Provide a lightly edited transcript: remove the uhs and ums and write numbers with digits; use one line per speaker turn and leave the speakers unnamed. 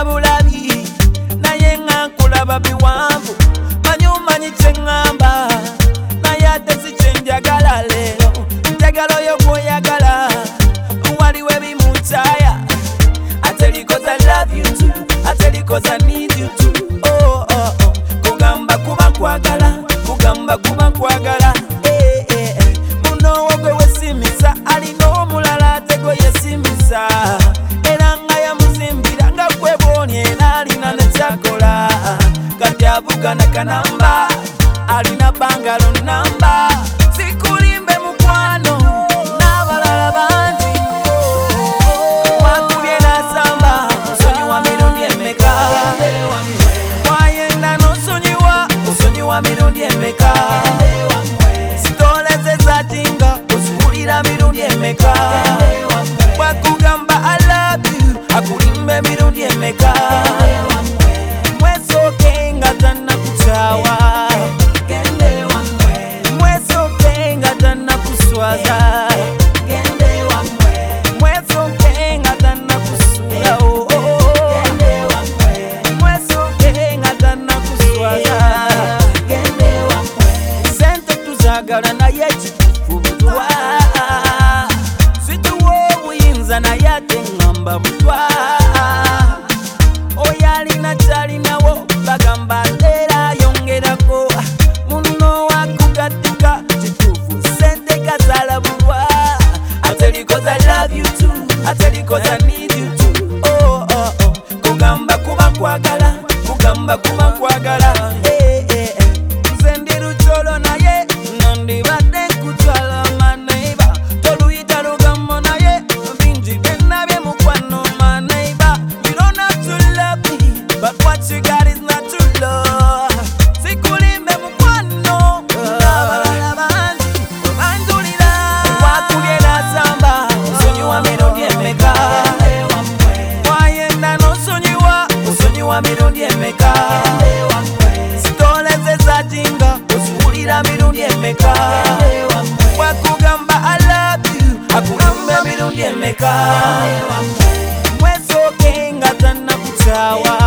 kulaba bulabi naye nga nkulaba biwanvu manyi omanyi kye ŋŋamba naye ate si kye njagala leero njagala oyo gw'oyagala waliwo ebimukyaya ate because I love you too ate because I need you too kugamba kuba nkwagala kugamba kuba nkwagala muno wo gwe wesimisa alina omulala ate gwe yesimisa era nga yamuzimbira nga gwe bwoni era alina nekyakola kati avugana kanamba alina bangalo namba sikulimbe mukwano n'abalala bangi wakubye nasamba osonyiwa mirundi emeka wayenda n'osonyiwa osonyiwa mirundi emeka sitolezeza tinga oziwulira mirundi emeka wakugamba I love you akulimbe mirundi emeka mwesoke nga tannakukyawa mwesoke nga tannakuswaza mwesoke nga tannakusula mwesoke nga tannakuswaza sente tuzagala naye kitufu butwa situwa obuyinza naye ate ŋŋamba butwa oyo alina kyalinawo bagamba era yongerako muno wakugatika kitufu sente kazaala bulwa ate because I love you too ate because I need you too kugamba kuba nkwagala kugamba kuba nkwagala nze ndi lukyolo naye nandibadde nkutwala maneiba toluyita lugambo naye bingi byenabye mukwano maneiba you don't have to love me but what you got is not to love sikulimbe mukwano n'abalala bangi banjulira wakubye nasamba osonyiwa mirundi emeka wayenda n'osonyiwa osonyiwa mirundi emeka sitolezeza tinga oziwulira mirundi emeka wakugamba I love you akulimbe mirundi emeka mwesoke nga tannakukyawa